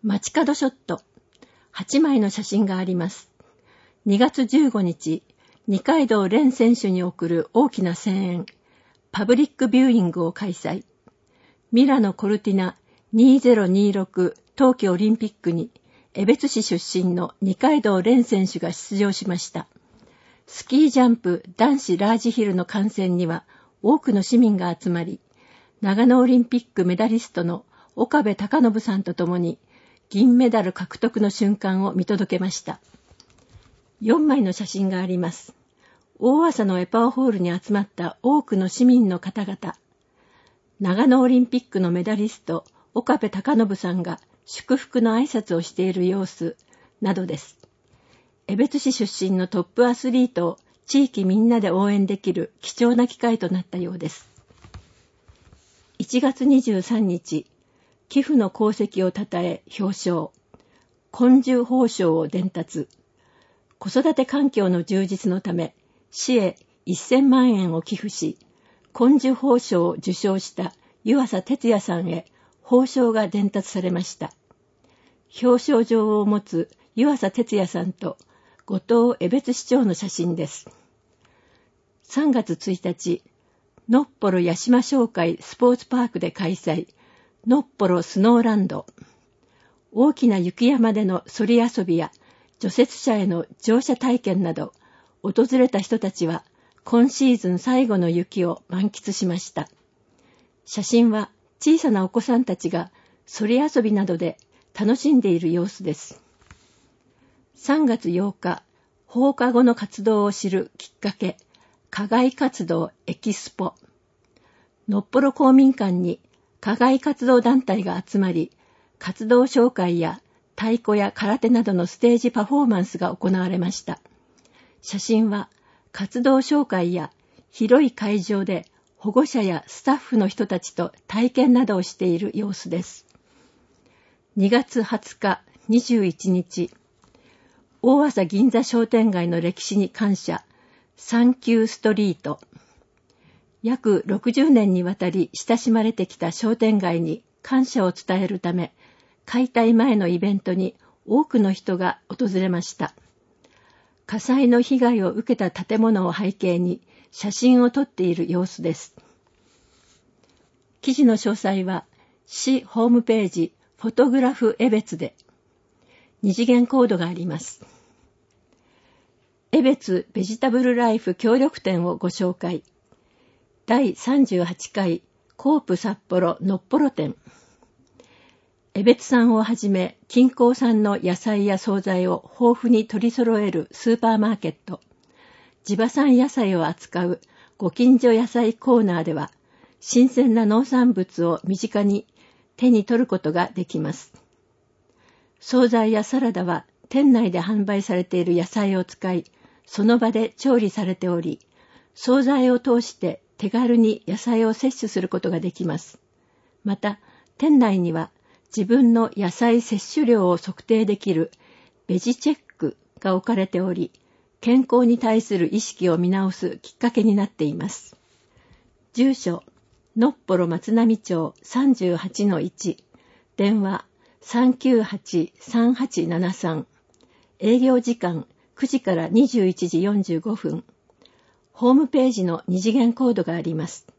街角ショット。8枚の写真があります。2月15日、二階堂蓮選手に送る大きな声援、パブリックビューイングを開催。ミラノコルティナ2026冬季オリンピックに、江別市出身の二階堂蓮選手が出場しました。スキージャンプ男子ラージヒルの観戦には多くの市民が集まり、長野オリンピックメダリストの岡部孝信さんと共に銀メダル獲得の瞬間を見届けました。4枚の写真があります。大朝のエパオホールに集まった多くの市民の方々。長野オリンピックのメダリスト岡部孝信さんが祝福の挨拶をしている様子などです。江別市出身のトップアスリートを地域みんなで応援できる貴重な機会となったようです。1月23日、寄付の功績を称え表彰、昆虫褒章を伝達、子育て環境の充実のため、市へ1000万円を寄付し、昆虫褒章を受賞した湯浅哲也さんへ褒章が伝達されました。表彰状を持つ湯浅哲也さんと後藤江別市長の写真です。3月1日、のっぽろ八島商会スポーツパークで開催、のっぽろスノーランド。大きな雪山でのそり遊びや除雪車への乗車体験など、訪れた人たちは今シーズン最後の雪を満喫しました。写真は小さなお子さんたちがそり遊びなどで楽しんでいる様子です。3月8日、放課後の活動を知るきっかけ、課外活動エキスポ。のっぽろ公民館に課外活動団体が集まり、活動紹介や太鼓や空手などのステージパフォーマンスが行われました。写真は活動紹介や広い会場で保護者やスタッフの人たちと体験などをしている様子です。2月20日21日、大朝銀座商店街の歴史に感謝、サンキューストリート。約60年にわたり親しまれてきた商店街に感謝を伝えるため、解体前のイベントに多くの人が訪れました。火災の被害を受けた建物を背景に写真を撮っている様子です。記事の詳細は市ホームページフォトグラフ江別で2次元コードがあります。江別ベジタブルライフ協力店をご紹介。第38回コープ札幌のっぽろ店。江別産をはじめ近郊産の野菜や惣菜を豊富に取り揃えるスーパーマーケット。地場産野菜を扱うご近所野菜コーナーでは、新鮮な農産物を身近に手に取ることができます。惣菜やサラダは店内で販売されている野菜を使い、その場で調理されており、惣菜を通して手軽に野菜を摂取することができます。また、店内には自分の野菜摂取量を測定できるベジチェックが置かれており、健康に対する意識を見直すきっかけになっています。住所、のっぽろ松並町 38-1、電話 398-3873、営業時間9時から21時45分。ホームページの2次元コードがあります。